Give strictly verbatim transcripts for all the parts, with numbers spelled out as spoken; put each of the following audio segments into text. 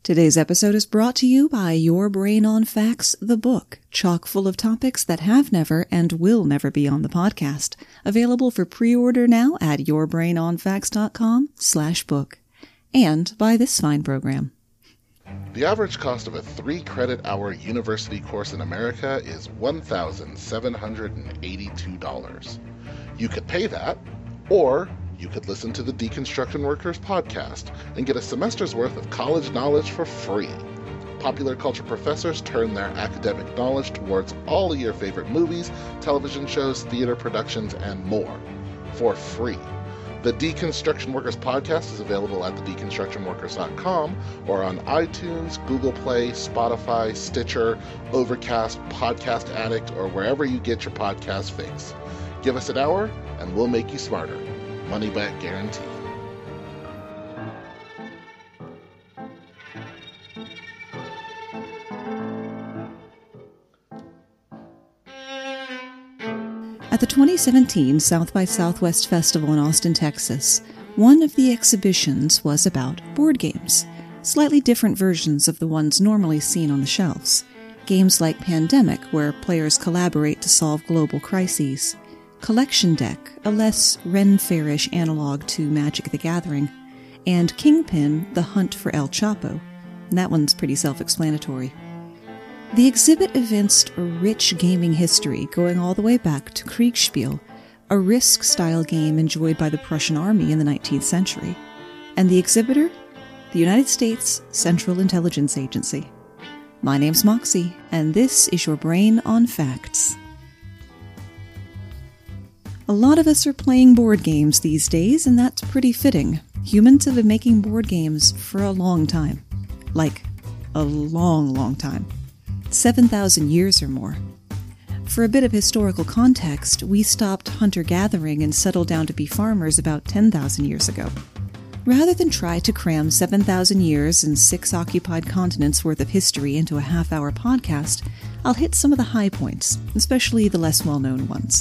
Today's episode is brought to you by Your Brain on Facts, the book, chock full of topics that have never and will never be on the podcast. Available for pre-order now at yourbrainonfacts.com slash book. And by this fine program. The average cost of a three-credit hour university course in America is one thousand seven hundred eighty-two dollars. You could pay that, or you could listen to the Deconstruction Workers podcast and get a semester's worth of college knowledge for free. Popular culture professors turn their academic knowledge towards all of your favorite movies, television shows, theater productions, and more for free. The Deconstruction Workers podcast is available at the deconstruction workers dot com or on iTunes, Google Play, Spotify, Stitcher, Overcast, Podcast Addict, or wherever you get your podcast fix. Give us an hour and we'll make you smarter. Money back guarantee. At the twenty seventeen South by Southwest Festival in Austin, Texas, one of the exhibitions was about board games, slightly different versions of the ones normally seen on the shelves. Games like Pandemic, where players collaborate to solve global crises. Collection Deck, a less Ren Fairish analog to Magic the Gathering, and Kingpin, The Hunt for El Chapo. That one's pretty self-explanatory. The exhibit evinced a rich gaming history going all the way back to Kriegspiel, a Risk-style game enjoyed by the Prussian army in the nineteenth century. And the exhibitor? The United States Central Intelligence Agency. My name's Moxie, and this is Your Brain on Facts. A lot of us are playing board games these days, and that's pretty fitting. Humans have been making board games for a long time. Like, a long, long time. seven thousand years or more. For a bit of historical context, we stopped hunter-gathering and settled down to be farmers about ten thousand years ago. Rather than try to cram seven thousand years and six occupied continents worth of history into a half-hour podcast, I'll hit some of the high points, especially the less well-known ones.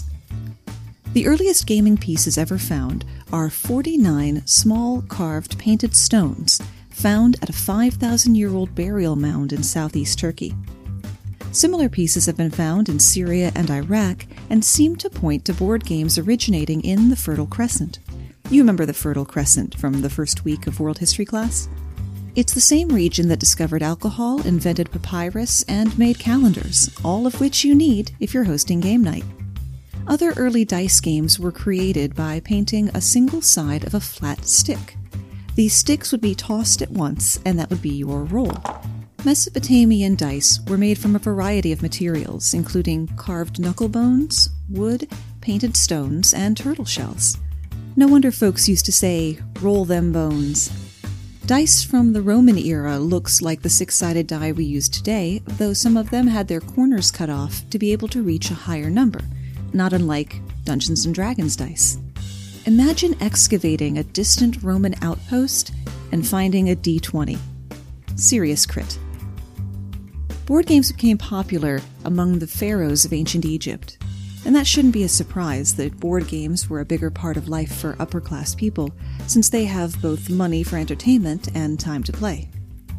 The earliest gaming pieces ever found are forty-nine small carved painted stones found at a five thousand year old burial mound in southeast Turkey. Similar pieces have been found in Syria and Iraq and seem to point to board games originating in the Fertile Crescent. You remember the Fertile Crescent from the first week of World History class? It's the same region that discovered alcohol, invented papyrus, and made calendars, all of which you need if you're hosting game night. Other early dice games were created by painting a single side of a flat stick. These sticks would be tossed at once, and that would be your roll. Mesopotamian dice were made from a variety of materials, including carved knuckle bones, wood, painted stones, and turtle shells. No wonder folks used to say, "Roll them bones." Dice from the Roman era looks like the six-sided die we use today, though some of them had their corners cut off to be able to reach a higher number, not unlike Dungeons and Dragons dice. Imagine excavating a distant Roman outpost and finding a D twenty. Serious crit. Board games became popular among the pharaohs of ancient Egypt, and that shouldn't be a surprise that board games were a bigger part of life for upper-class people, since they have both money for entertainment and time to play.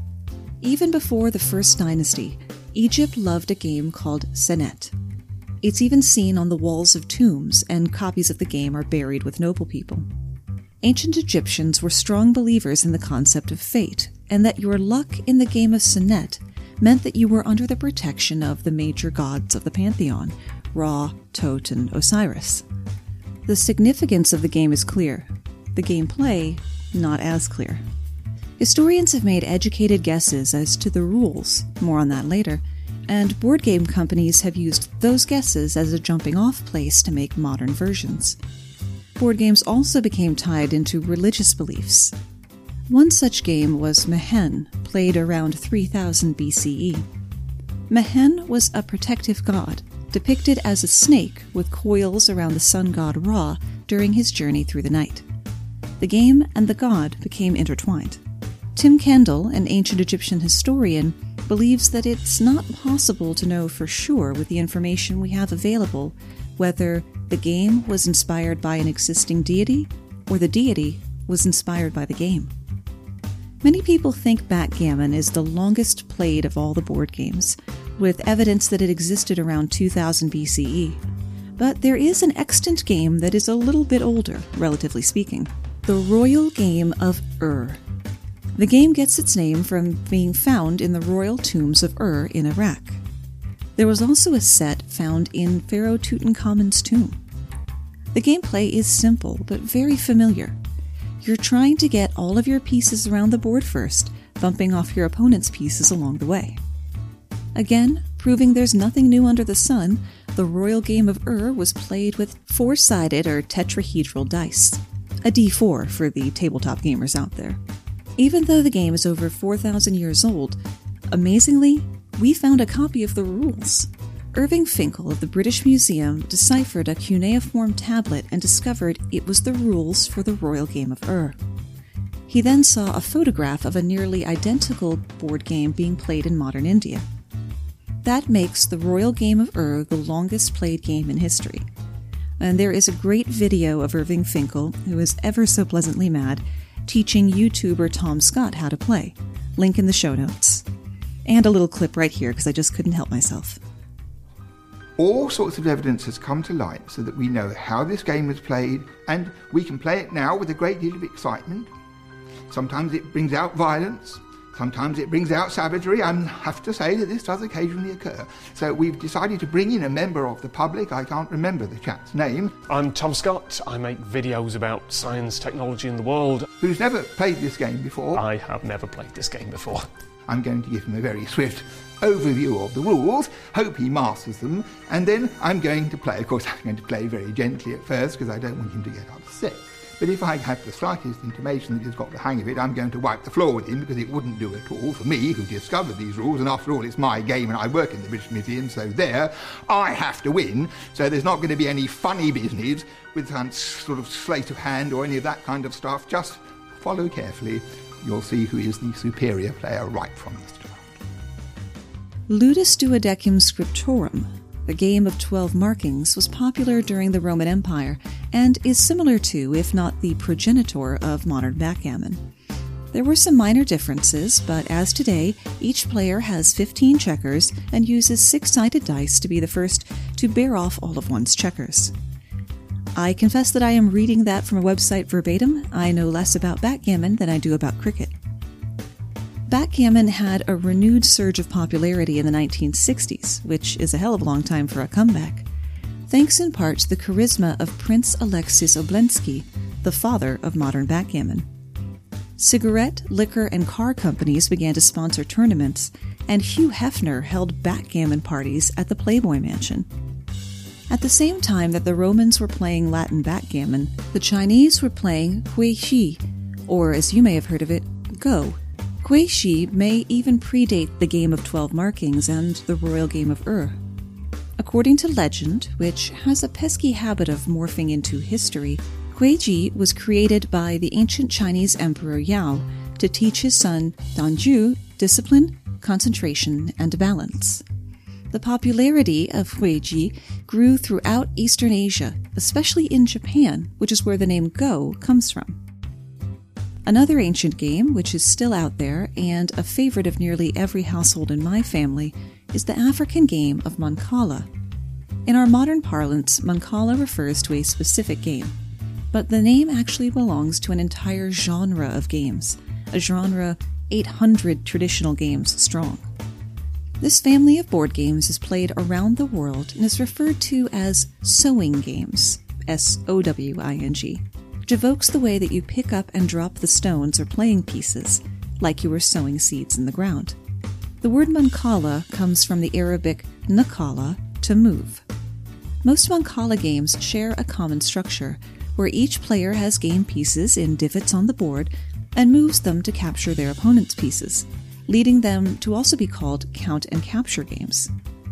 Even before the First Dynasty, Egypt loved a game called Senet. It's even seen on the walls of tombs, and copies of the game are buried with noble people. Ancient Egyptians were strong believers in the concept of fate, and that your luck in the game of Senet meant that you were under the protection of the major gods of the pantheon, Ra, Tot, and Osiris. The significance of the game is clear. The gameplay, not as clear. Historians have made educated guesses as to the rules, more on that later, and board game companies have used those guesses as a jumping-off place to make modern versions. Board games also became tied into religious beliefs. One such game was Mehen, played around three thousand B C E. Mehen was a protective god, depicted as a snake with coils around the sun god Ra during his journey through the night. The game and the god became intertwined. Tim Kendall, an ancient Egyptian historian, believes that it's not possible to know for sure with the information we have available whether the game was inspired by an existing deity or the deity was inspired by the game. Many people think backgammon is the longest played of all the board games, with evidence that it existed around two thousand B C E. But there is an extant game that is a little bit older, relatively speaking. The Royal Game of Ur. The game gets its name from being found in the royal tombs of Ur in Iraq. There was also a set found in Pharaoh Tutankhamun's tomb. The gameplay is simple, but very familiar. You're trying to get all of your pieces around the board first, bumping off your opponent's pieces along the way. Again, proving there's nothing new under the sun, the Royal Game of Ur was played with four-sided or tetrahedral dice, a D four for the tabletop gamers out there. Even though the game is over four thousand years old, amazingly, we found a copy of the rules. Irving Finkel of the British Museum deciphered a cuneiform tablet and discovered it was the rules for the Royal Game of Ur. He then saw a photograph of a nearly identical board game being played in modern India. That makes the Royal Game of Ur the longest played game in history. And there is a great video of Irving Finkel, who is ever so pleasantly mad, teaching YouTuber Tom Scott how to play. Link in the show notes. And a little clip right here, because I just couldn't help myself. All sorts of evidence has come to light so that we know how this game was played, and we can play it now with a great deal of excitement. Sometimes it brings out violence, sometimes it brings out savagery. I have to say that this does occasionally occur. So we've decided to bring in a member of the public. I can't remember the chap's name. I'm Tom Scott. I make videos about science, technology and the world. Who's never played this game before. I have never played this game before. I'm going to give him a very swift overview of the rules, hope he masters them, and then I'm going to play. Of course, I'm going to play very gently at first because I don't want him to get upset. But if I have the slightest intimation that he's got the hang of it, I'm going to wipe the floor with him because it wouldn't do at all for me, who discovered these rules, and after all, it's my game and I work in the British Museum, so there, I have to win, so there's not going to be any funny business with some sort of sleight of hand or any of that kind of stuff. Just follow carefully. You'll see who is the superior player right from the start. Ludus Duodecim Scriptorum, the game of twelve markings, was popular during the Roman Empire and is similar to, if not the progenitor of modern backgammon. There were some minor differences, but as today, each player has fifteen checkers and uses six-sided dice to be the first to bear off all of one's checkers. I confess that I am reading that from a website verbatim. I know less about backgammon than I do about cricket. Backgammon had a renewed surge of popularity in the nineteen sixties, which is a hell of a long time for a comeback, thanks in part to the charisma of Prince Alexis Oblensky, the father of modern backgammon. Cigarette, liquor, and car companies began to sponsor tournaments, and Hugh Hefner held backgammon parties at the Playboy Mansion. At the same time that the Romans were playing Latin backgammon, the Chinese were playing Huixi, or as you may have heard of it, Go. Huixi may even predate the game of twelve markings and the Royal Game of Ur. According to legend, which has a pesky habit of morphing into history, Huixi was created by the ancient Chinese Emperor Yao to teach his son Danju discipline, concentration, and balance. The popularity of Huixi grew throughout Eastern Asia, especially in Japan, which is where the name Go comes from. Another ancient game, which is still out there and a favorite of nearly every household in my family, is the African game of Mancala. In our modern parlance, Mancala refers to a specific game, but the name actually belongs to an entire genre of games, a genre eight hundred traditional games strong. This family of board games is played around the world and is referred to as sowing games, S O W I N G, which evokes the way that you pick up and drop the stones or playing pieces, like you were sowing seeds in the ground. The word Mancala comes from the Arabic nakala, to move. Most Mancala games share a common structure, where each player has game pieces in divots on the board and moves them to capture their opponent's pieces, leading them to also be called count and capture games.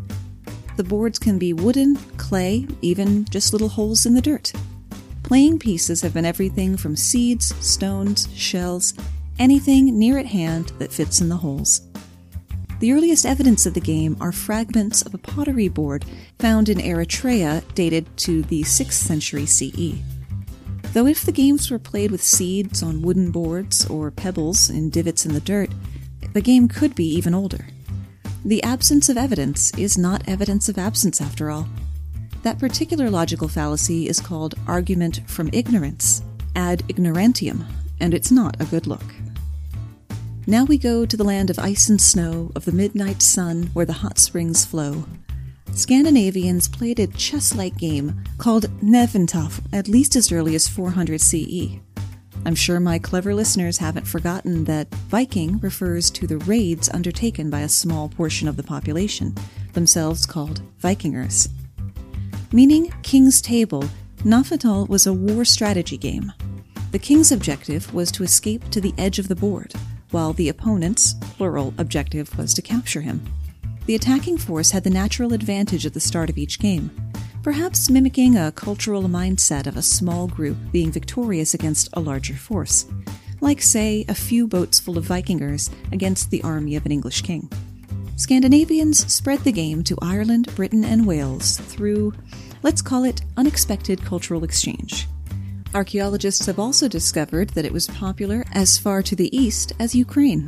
The boards can be wooden, clay, even just little holes in the dirt. Playing pieces have been everything from seeds, stones, shells, anything near at hand that fits in the holes. The earliest evidence of the game are fragments of a pottery board found in Eritrea dated to the sixth century C E. Though if the games were played with seeds on wooden boards or pebbles in divots in the dirt, the game could be even older. The absence of evidence is not evidence of absence, after all. That particular logical fallacy is called argument from ignorance, ad ignorantium, and it's not a good look. Now we go to the land of ice and snow, of the midnight sun where the hot springs flow. Scandinavians played a chess-like game called Neventaf at least as early as four hundred C E. I'm sure my clever listeners haven't forgotten that Viking refers to the raids undertaken by a small portion of the population, themselves called Vikingers. Meaning King's Table, Nafetal was a war strategy game. The king's objective was to escape to the edge of the board, while the opponent's, plural, objective was to capture him. The attacking force had the natural advantage at the start of each game, perhaps mimicking a cultural mindset of a small group being victorious against a larger force, like, say, a few boats full of Vikingers against the army of an English king. Scandinavians spread the game to Ireland, Britain, and Wales through, let's call it, unexpected cultural exchange. Archaeologists have also discovered that it was popular as far to the east as Ukraine.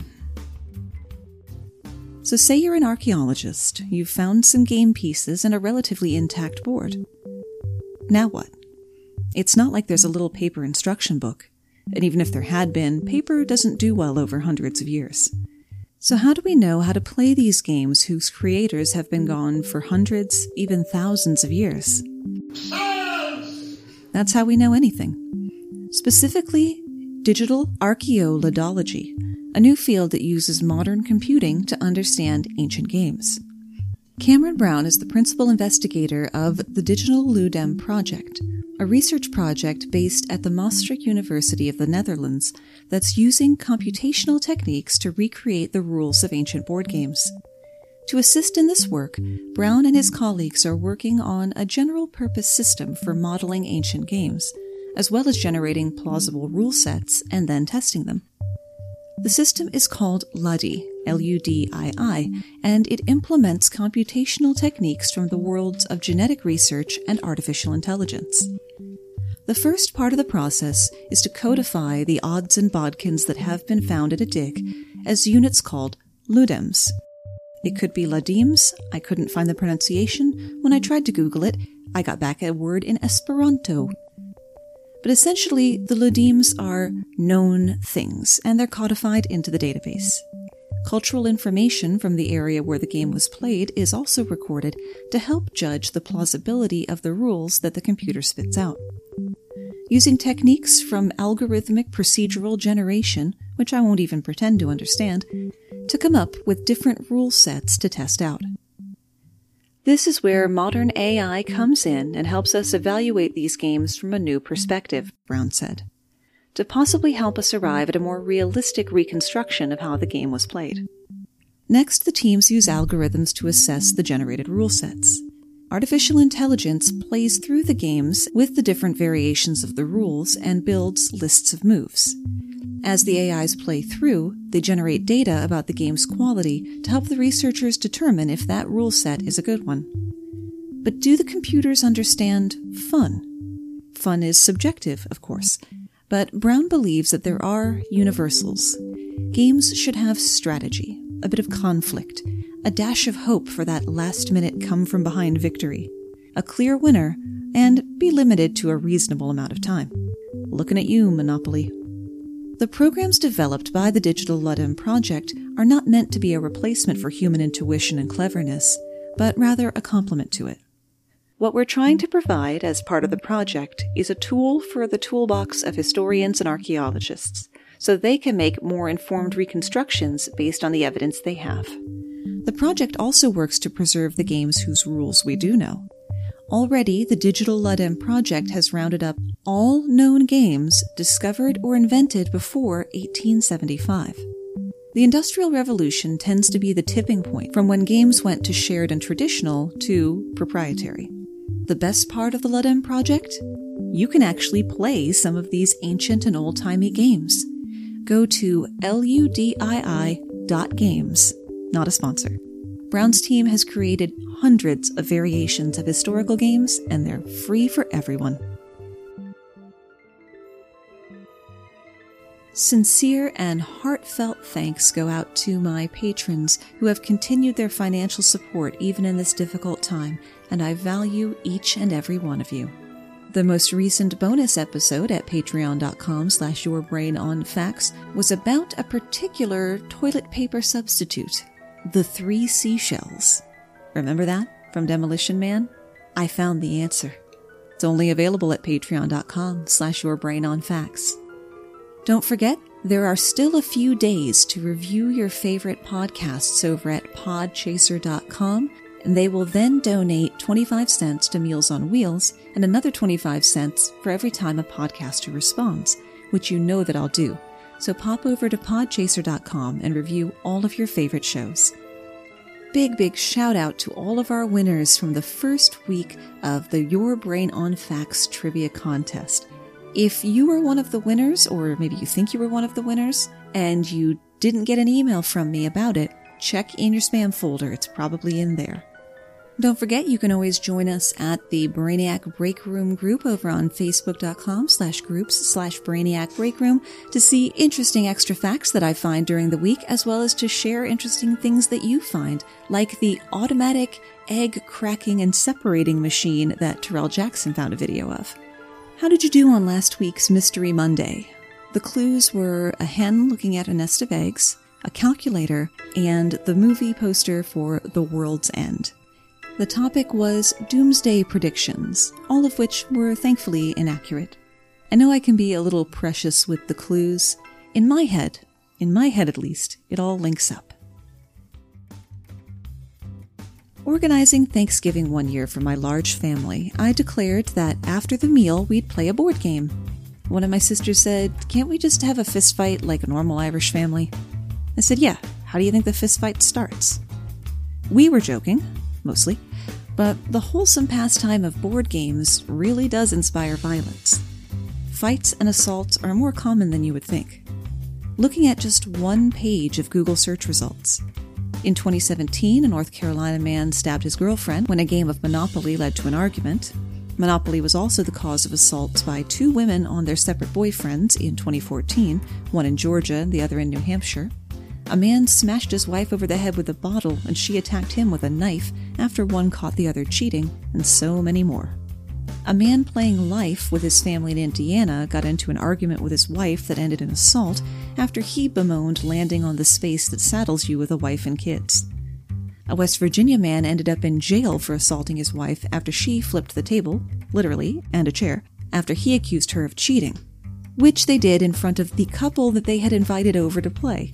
So say you're an archaeologist, you've found some game pieces and a relatively intact board. Now what? It's not like there's a little paper instruction book, and even if there had been, paper doesn't do well over hundreds of years. So how do we know how to play these games whose creators have been gone for hundreds, even thousands of years? That's how we know anything. Specifically, digital archaeolodology, a new field that uses modern computing to understand ancient games. Cameron Brown is the principal investigator of the Digital Ludem Project, a research project based at the Maastricht University of the Netherlands that's using computational techniques to recreate the rules of ancient board games. To assist in this work, Brown and his colleagues are working on a general-purpose system for modeling ancient games, as well as generating plausible rule sets and then testing them. The system is called Ludii, L U D I I, and it implements computational techniques from the worlds of genetic research and artificial intelligence. The first part of the process is to codify the odds and bodkins that have been found at a dig as units called ludems. It could be ladims. I couldn't find the pronunciation. When I tried to Google it, I got back a word in Esperanto. But essentially, the ludems are known things, and they're codified into the database. Cultural information from the area where the game was played is also recorded to help judge the plausibility of the rules that the computer spits out. Using techniques from algorithmic procedural generation, which I won't even pretend to understand, to come up with different rule sets to test out. This is where modern A I comes in and helps us evaluate these games from a new perspective, Brown said, to possibly help us arrive at a more realistic reconstruction of how the game was played. Next, the teams use algorithms to assess the generated rule sets. Artificial intelligence plays through the games with the different variations of the rules and builds lists of moves. As the A Is play through, they generate data about the game's quality to help the researchers determine if that rule set is a good one. But do the computers understand fun? Fun is subjective, of course, but Brown believes that there are universals. Games should have strategy, a bit of conflict, a dash of hope for that last-minute come-from-behind victory, a clear winner, and be limited to a reasonable amount of time. Looking at you, Monopoly. The programs developed by the Digital Ludem Project are not meant to be a replacement for human intuition and cleverness, but rather a complement to it. What we're trying to provide as part of the project is a tool for the toolbox of historians and archaeologists, so they can make more informed reconstructions based on the evidence they have. The project also works to preserve the games whose rules we do know. Already, the Digital Ludem Project has rounded up all known games discovered or invented before eighteen seventy-five. The Industrial Revolution tends to be the tipping point from when games went to shared and traditional to proprietary. The best part of the Ludem Project? You can actually play some of these ancient and old-timey games. Go to ludii dot games. Not a sponsor. Brown's team has created hundreds of variations of historical games, and they're free for everyone. Sincere and heartfelt thanks go out to my patrons who have continued their financial support even in this difficult time, and I value each and every one of you. The most recent bonus episode at patreon.com slash yourbrainonfacts was about a particular toilet paper substitute, the three seashells. Remember that from Demolition Man? I found the answer. It's only available at patreon.com slash yourbrainonfacts. Don't forget, there are still a few days to review your favorite podcasts over at podchaser dot com, and they will then donate twenty-five cents to Meals on Wheels and another twenty-five cents for every time a podcaster responds, which you know that I'll do. So pop over to podchaser dot com and review all of your favorite shows. Big, big shout out to all of our winners from the first week of the Your Brain on Facts Trivia Contest. If you were one of the winners, or maybe you think you were one of the winners, and you didn't get an email from me about it, check in your spam folder. It's probably in there. Don't forget, you can always join us at the Brainiac Break Room group over on facebook.com slash groups slash Brainiac Break Room to see interesting extra facts that I find during the week, as well as to share interesting things that you find, like the automatic egg cracking and separating machine that Terrell Jackson found a video of. How did you do on last week's Mystery Monday? The clues were a hen looking at a nest of eggs, a calculator, and the movie poster for The World's End. The topic was doomsday predictions, all of which were thankfully inaccurate. I know I can be a little precious with the clues. In my head, in my head at least, it all links up. Organizing Thanksgiving one year for my large family, I declared that after the meal we'd play a board game. One of my sisters said, "Can't we just have a fist fight like a normal Irish family?" I said, "Yeah, how do you think the fist fight starts?" We were joking, mostly, but the wholesome pastime of board games really does inspire violence. Fights and assaults are more common than you would think. Looking at just one page of Google search results. In twenty seventeen, a North Carolina man stabbed his girlfriend when a game of Monopoly led to an argument. Monopoly was also the cause of assaults by two women on their separate boyfriends in twenty fourteen, one in Georgia and the other in New Hampshire. A man smashed his wife over the head with a bottle, and she attacked him with a knife after one caught the other cheating, and so many more. A man playing Life with his family in Indiana got into an argument with his wife that ended in assault after he bemoaned landing on the space that saddles you with a wife and kids. A West Virginia man ended up in jail for assaulting his wife after she flipped the table, literally, and a chair, after he accused her of cheating, which they did in front of the couple that they had invited over to play.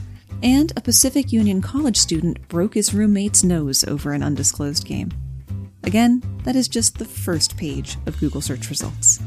And a Pacific Union college student broke his roommate's nose over an undisclosed game. Again, that is just the first page of Google search results.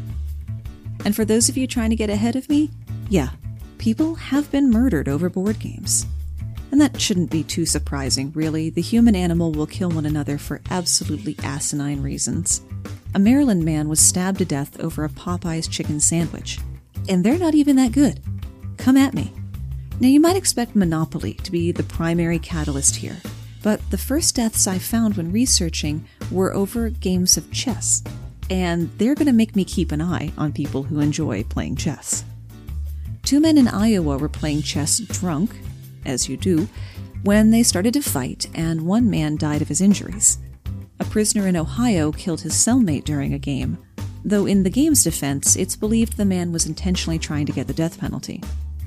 And for those of you trying to get ahead of me, yeah, people have been murdered over board games. And that shouldn't be too surprising, really. The human animal will kill one another for absolutely asinine reasons. A Maryland man was stabbed to death over a Popeye's chicken sandwich. And they're not even that good. Come at me. Now, you might expect Monopoly to be the primary catalyst here, but the first deaths I found when researching were over games of chess, and they're going to make me keep an eye on people who enjoy playing chess. Two men in Iowa were playing chess drunk, as you do, when they started to fight, and one man died of his injuries. A prisoner in Ohio killed his cellmate during a game, though in the game's defense, it's believed the man was intentionally trying to get the death penalty.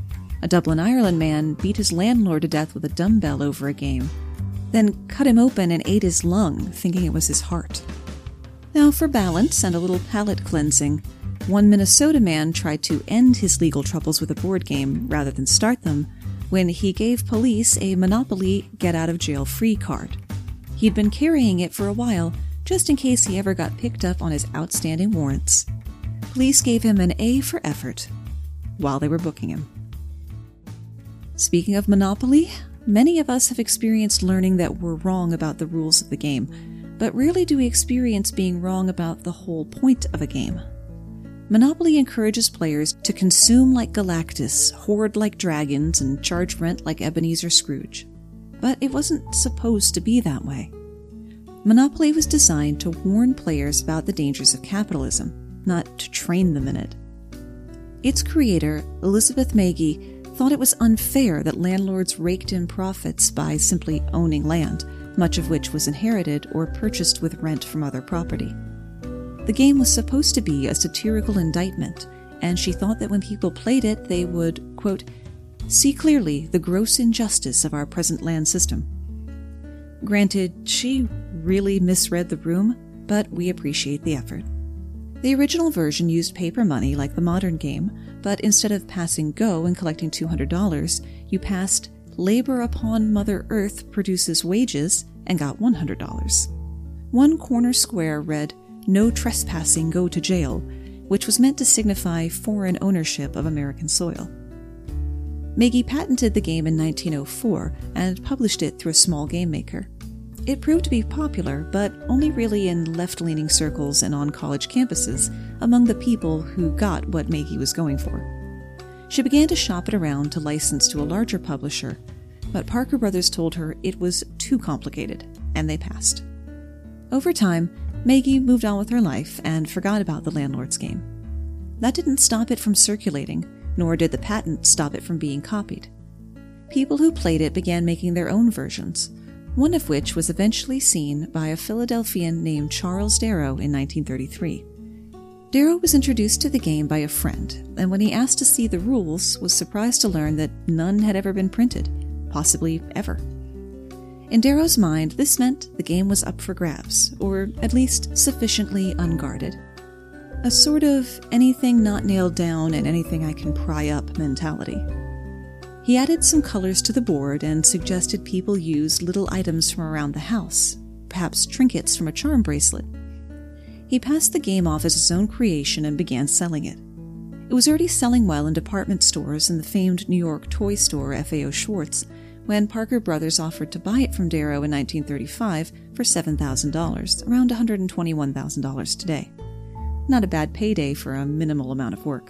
A Dublin, Ireland man beat his landlord to death with a dumbbell over a game, then cut him open and ate his lung, thinking it was his heart. Now, for balance and a little palate cleansing, one Minnesota man tried to end his legal troubles with a board game rather than start them when he gave police a Monopoly get-out-of-jail-free card. He'd been carrying it for a while, just in case he ever got picked up on his outstanding warrants. Police gave him an A for effort while they were booking him. Speaking of Monopoly, many of us have experienced learning that we're wrong about the rules of the game, but rarely do we experience being wrong about the whole point of a game. Monopoly encourages players to consume like Galactus, hoard like dragons, and charge rent like Ebenezer Scrooge. But it wasn't supposed to be that way. Monopoly was designed to warn players about the dangers of capitalism, not to train them in it. Its creator, Elizabeth Magie, thought it was unfair that landlords raked in profits by simply owning land, much of which was inherited or purchased with rent from other property. The game was supposed to be a satirical indictment, and she thought that when people played it, they would, quote, see clearly the gross injustice of our present land system. Granted, she really misread the room, but we appreciate the effort. The original version used paper money like the modern game, but instead of passing go and collecting two hundred dollars, you passed labor upon Mother Earth produces wages and got one hundred dollars. One corner square read, no trespassing, go to jail, which was meant to signify foreign ownership of American soil. Magie patented the game in nineteen oh four and published it through a small game maker. It proved to be popular, but only really in left-leaning circles and on college campuses, among the people who got what Magie was going for. She began to shop it around to license to a larger publisher, but Parker Brothers told her it was too complicated, and they passed. Over time, Magie moved on with her life and forgot about the Landlord's game. That didn't stop it from circulating, nor did the patent stop it from being copied. People who played it began making their own versions, one of which was eventually seen by a Philadelphian named Charles Darrow in nineteen thirty-three. Darrow was introduced to the game by a friend, and when he asked to see the rules, was surprised to learn that none had ever been printed, possibly ever. In Darrow's mind, this meant the game was up for grabs, or at least sufficiently unguarded. A sort of anything not nailed down and anything I can pry up mentality. He added some colors to the board and suggested people use little items from around the house, perhaps trinkets from a charm bracelet. He passed the game off as his own creation and began selling it. It was already selling well in department stores and the famed New York toy store F A O Schwartz when Parker Brothers offered to buy it from Darrow in nineteen thirty-five for seven thousand dollars, around one hundred twenty-one thousand dollars today. Not a bad payday for a minimal amount of work.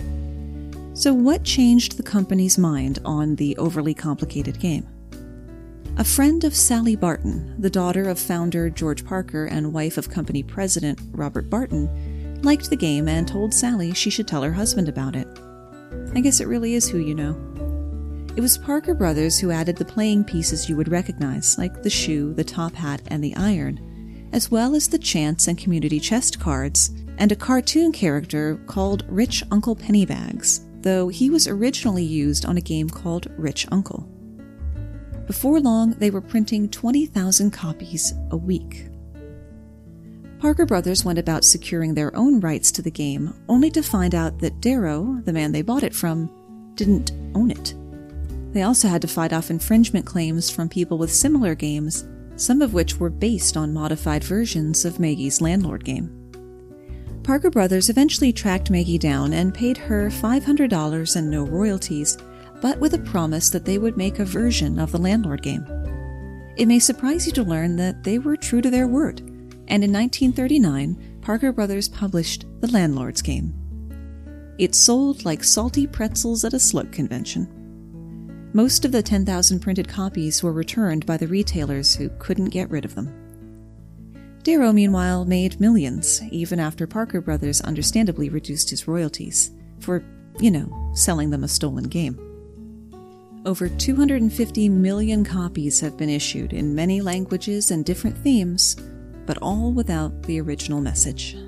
So what changed the company's mind on the overly complicated game? A friend of Sally Barton, the daughter of founder George Parker and wife of company president Robert Barton, liked the game and told Sally she should tell her husband about it. I guess it really is who you know. It was Parker Brothers who added the playing pieces you would recognize, like the shoe, the top hat, and the iron, as well as the chance and community chest cards, and a cartoon character called Rich Uncle Pennybags, though he was originally used on a game called Rich Uncle. Before long, they were printing twenty thousand copies a week. Parker Brothers went about securing their own rights to the game, only to find out that Darrow, the man they bought it from, didn't own it. They also had to fight off infringement claims from people with similar games, some of which were based on modified versions of Magie's Landlord game. Parker Brothers eventually tracked Magie down and paid her five hundred dollars and no royalties, but with a promise that they would make a version of the Landlord game. It may surprise you to learn that they were true to their word, and in nineteen thirty-nine, Parker Brothers published the Landlord's game. It sold like salty pretzels at a slug convention. Most of the ten thousand printed copies were returned by the retailers who couldn't get rid of them. Darrow, meanwhile, made millions, even after Parker Brothers understandably reduced his royalties, for, you know, selling them a stolen game. Over two hundred fifty million copies have been issued in many languages and different themes, but all without the original message.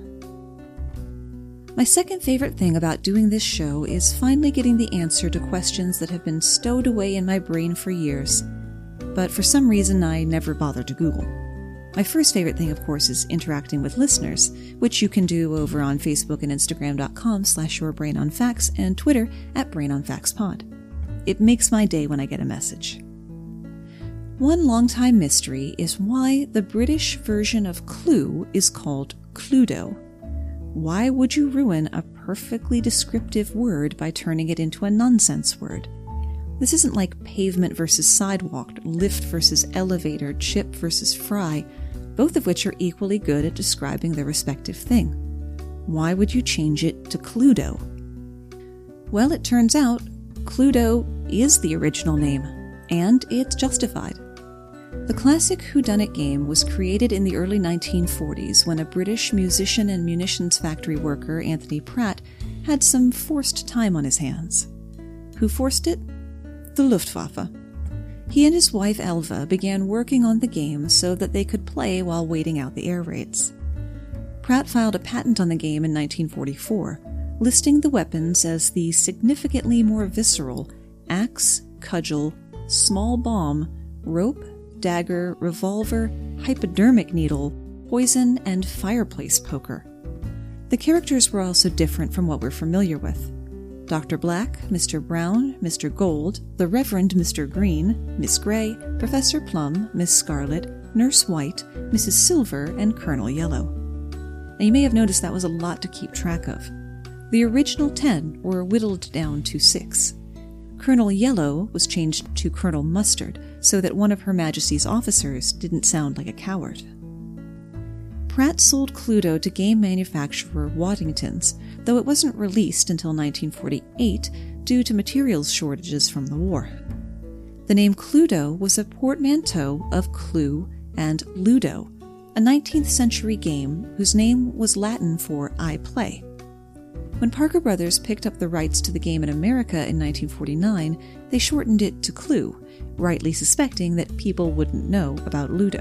My second favorite thing about doing this show is finally getting the answer to questions that have been stowed away in my brain for years, but for some reason I never bothered to Google. My first favorite thing, of course, is interacting with listeners, which you can do over on Facebook and Instagram.com slash yourbrainonfacts and Twitter at brainonfactspod. It makes my day when I get a message. One long-time mystery is why the British version of Clue is called Cluedo. Why would you ruin a perfectly descriptive word by turning it into a nonsense word? This isn't like pavement versus sidewalk, lift versus elevator, chip versus fry, both of which are equally good at describing their respective thing. Why would you change it to Cluedo? Well, it turns out Cluedo is the original name, and it's justified. The classic whodunit game was created in the early nineteen forties when a British musician and munitions factory worker, Anthony Pratt, had some forced time on his hands. Who forced it? The Luftwaffe. He and his wife Elva began working on the game so that they could play while waiting out the air raids. Pratt filed a patent on the game in nineteen forty-four, listing the weapons as the significantly more visceral axe, cudgel, small bomb, rope, dagger, revolver, hypodermic needle, poison, and fireplace poker. The characters were also different from what we're familiar with. Doctor Black, Mister Brown, Mister Gold, the Reverend Mister Green, Miss Gray, Professor Plum, Miss Scarlet, Nurse White, Missus Silver, and Colonel Yellow. Now you may have noticed that was a lot to keep track of. The original ten were whittled down to six. Colonel Yellow was changed to Colonel Mustard so that one of Her Majesty's officers didn't sound like a coward. Pratt sold Cluedo to game manufacturer Waddington's, though it wasn't released until nineteen forty-eight due to materials shortages from the war. The name Cluedo was a portmanteau of Clue and Ludo, a nineteenth century game whose name was Latin for I play. When Parker Brothers picked up the rights to the game in America in nineteen forty-nine, they shortened it to Clue, rightly suspecting that people wouldn't know about Ludo.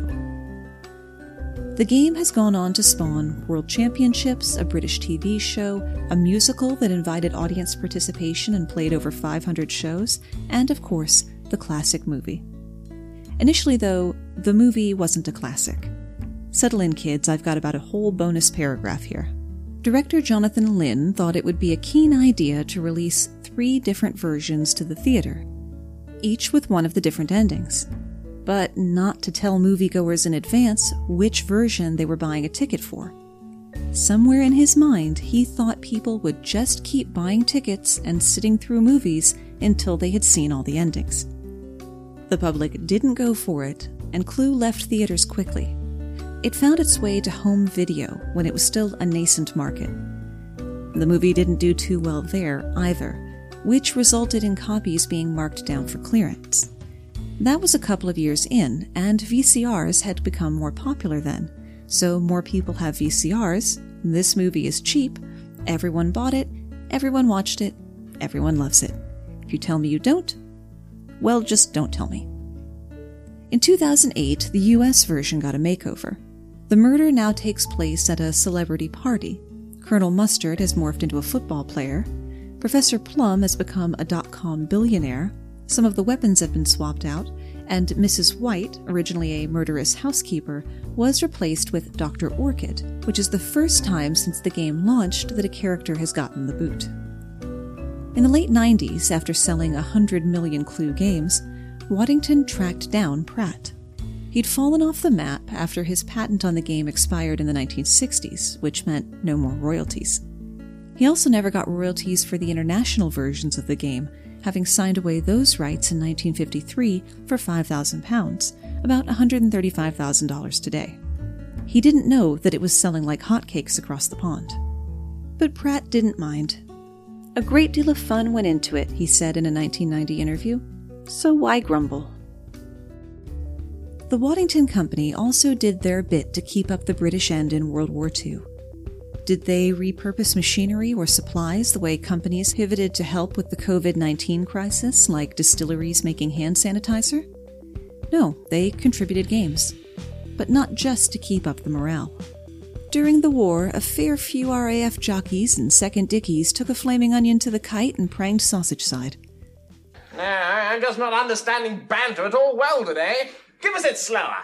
The game has gone on to spawn World Championships, a British T V show, a musical that invited audience participation and played over five hundred shows, and of course, the classic movie. Initially, though, the movie wasn't a classic. Settle in, kids, I've got about a whole bonus paragraph here. Director Jonathan Lynn thought it would be a keen idea to release three different versions to the theater, each with one of the different endings, but not to tell moviegoers in advance which version they were buying a ticket for. Somewhere in his mind, he thought people would just keep buying tickets and sitting through movies until they had seen all the endings. The public didn't go for it, and Clue left theaters quickly. It found its way to home video when it was still a nascent market. The movie didn't do too well there either, which resulted in copies being marked down for clearance. That was a couple of years in, and V C Rs had become more popular then, so more people have V C Rs, this movie is cheap, everyone bought it, everyone watched it, everyone loves it. If you tell me you don't, well, just don't tell me. In two thousand eight, the U S version got a makeover. The murder now takes place at a celebrity party. Colonel Mustard has morphed into a football player. Professor Plum has become a dot-com billionaire. Some of the weapons have been swapped out, and Missus White, originally a murderous housekeeper, was replaced with Doctor Orchid, which is the first time since the game launched that a character has gotten the boot. In the late nineties, after selling one hundred million Clue games, Waddington tracked down Pratt. He'd fallen off the map after his patent on the game expired in the nineteen sixties, which meant no more royalties. He also never got royalties for the international versions of the game, having signed away those rights in nineteen fifty-three for five thousand pounds, about one hundred thirty-five thousand dollars today. He didn't know that it was selling like hotcakes across the pond. But Pratt didn't mind. A great deal of fun went into it, he said in a nineteen ninety interview, so why grumble? The Waddington Company also did their bit to keep up the British end in World War Two. Did they repurpose machinery or supplies the way companies pivoted to help with the covid nineteen crisis, like distilleries making hand sanitizer? No, they contributed games. But not just to keep up the morale. During the war, a fair few R A F jockeys and second dickies took a flaming onion to the kite and pranged sausage side. Nah, I'm just not understanding banter at all well today. Give us it slower.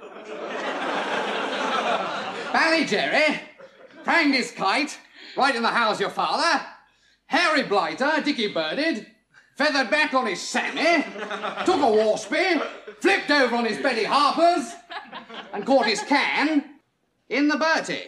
Bally Jerry pranged his kite right in the house your father. Harry Blighter, Dickie Birded, feathered back on his Sammy, took a waspy, flipped over on his Betty Harpers, and caught his can in the Bertie.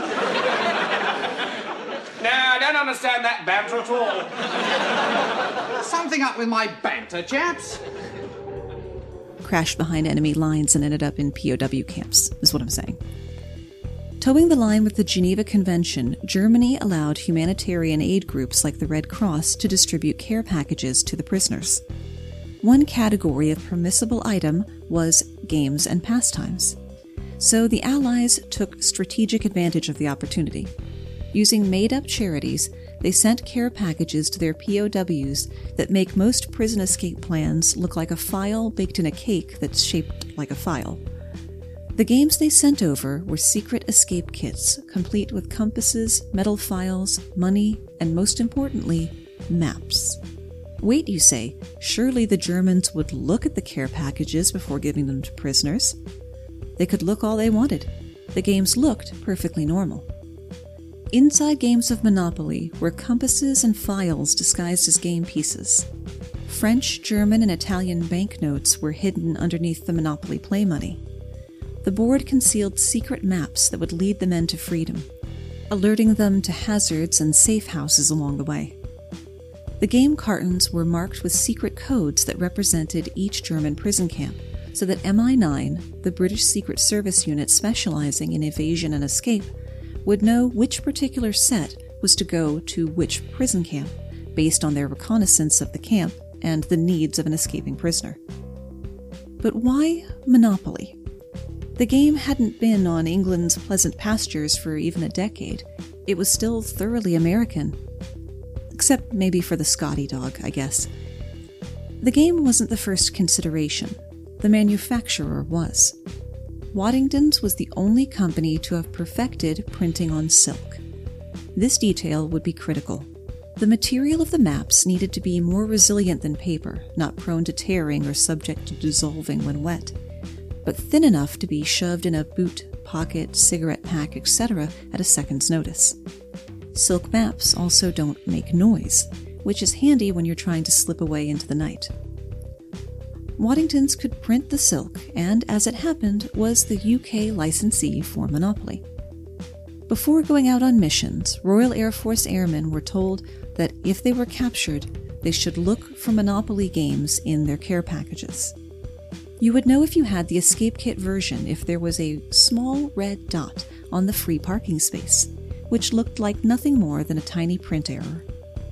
No, I don't understand that banter at all. Something up with my banter, chaps. Crashed behind enemy lines and ended up in P O W camps, is what I'm saying. Towing the line with the Geneva Convention, Germany allowed humanitarian aid groups like the Red Cross to distribute care packages to the prisoners. One category of permissible item was games and pastimes. So the Allies took strategic advantage of the opportunity. Using made-up charities, they sent care packages to their P O Ws that make most prison escape plans look like a file baked in a cake that's shaped like a file. The games they sent over were secret escape kits, complete with compasses, metal files, money, and most importantly, maps. Wait, you say, surely the Germans would look at the care packages before giving them to prisoners. They could look all they wanted. The games looked perfectly normal. Inside games of Monopoly were compasses and files disguised as game pieces. French, German, and Italian banknotes were hidden underneath the Monopoly play money. The board concealed secret maps that would lead the men to freedom, alerting them to hazards and safe houses along the way. The game cartons were marked with secret codes that represented each German prison camp, so that M I nine, the British Secret Service unit specializing in evasion and escape, would know which particular set was to go to which prison camp, based on their reconnaissance of the camp and the needs of an escaping prisoner. But why Monopoly? The game hadn't been on England's pleasant pastures for even a decade. It was still thoroughly American. Except maybe for the Scotty dog, I guess. The game wasn't the first consideration. The manufacturer was. Waddington's was the only company to have perfected printing on silk. This detail would be critical. The material of the maps needed to be more resilient than paper, not prone to tearing or subject to dissolving when wet, but thin enough to be shoved in a boot, pocket, cigarette pack, et cetera at a second's notice. Silk maps also don't make noise, which is handy when you're trying to slip away into the night. Waddington's could print the silk, and as it happened, was the U K licensee for Monopoly. Before going out on missions, Royal Air Force airmen were told that if they were captured, they should look for Monopoly games in their care packages. You would know if you had the escape kit version if there was a small red dot on the free parking space, which looked like nothing more than a tiny print error.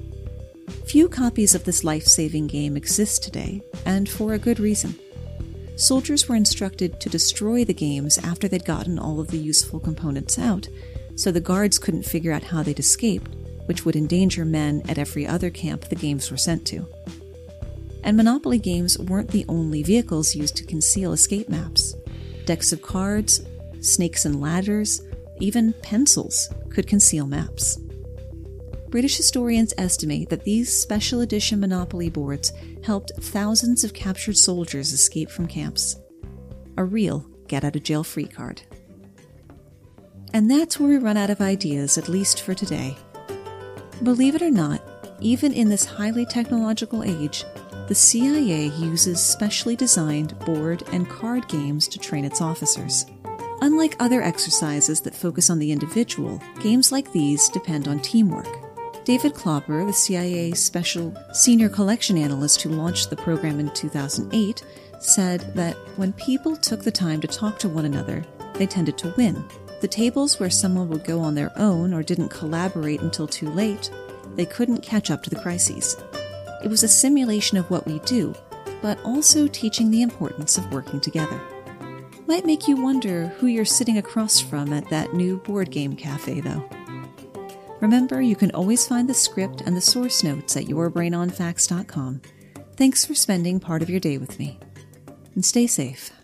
Few copies of this life-saving game exist today, and for a good reason. Soldiers were instructed to destroy the games after they'd gotten all of the useful components out, so the guards couldn't figure out how they'd escaped, which would endanger men at every other camp the games were sent to. And Monopoly games weren't the only vehicles used to conceal escape maps. Decks of cards, snakes and ladders, even pencils could conceal maps. British historians estimate that these special edition Monopoly boards helped thousands of captured soldiers escape from camps. A real get-out-of-jail-free card. And that's where we run out of ideas, at least for today. Believe it or not, even in this highly technological age, the C I A uses specially designed board and card games to train its officers. Unlike other exercises that focus on the individual, games like these depend on teamwork. David Klopper, the C I A Special Senior Collection Analyst who launched the program in two thousand eight, said that when people took the time to talk to one another, they tended to win. The tables where someone would go on their own or didn't collaborate until too late, they couldn't catch up to the crises. It was a simulation of what we do, but also teaching the importance of working together. Might make you wonder who you're sitting across from at that new board game cafe, though. Remember, you can always find the script and the source notes at your brain on facts dot com. Thanks for spending part of your day with me. And stay safe.